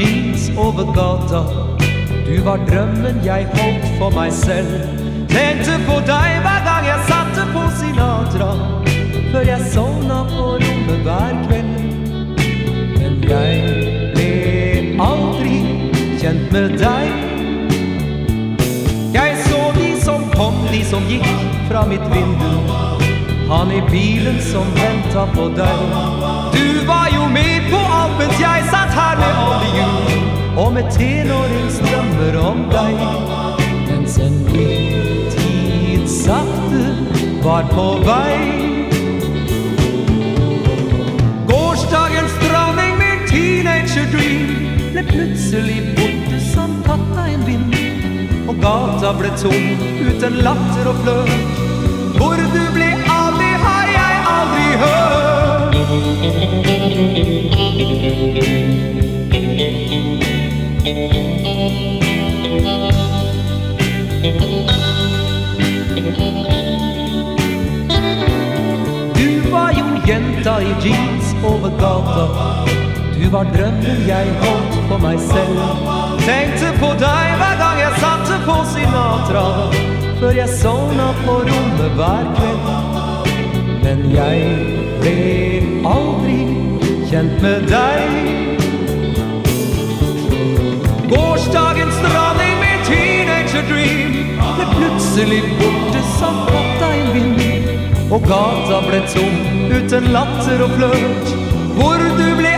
jeans over gata. Du var drømmen jeg holdt for meg selv. Tenkte på deg hver gang jeg satte på Sinatra, før jeg sovna på rommet hver kveld. Men jeg ble aldri kjent med deg. Jeg så de som kom, de som gikk fra mitt vindu. Han i bilen som ventet på deg. Du var jo med på alt mens jeg satt her med alle jul, og med tenåringsdrømmer om deg. Mens en ny tid sakte var på vei. Gårsdagens dronning, min teenager dream, ble plutselig borte som katta en vind. Og gata ble tom, uten latter og flørt. Hvor du ble av, det har jeg aldri hørt. Du var jo jenta i jeans over gata. Du var drømmen jeg holdt for meg selv. Tenkte på deg hver gang jeg satte på Sinatra, før jeg sovna på rommet hver kveld. Men jeg ble aldri kjent med deg. Gårsdagens dronning, min teenager dream, ble plutselig borte som katta en vind. Og gata ble tom, uten latter og flørt. Hvor du ble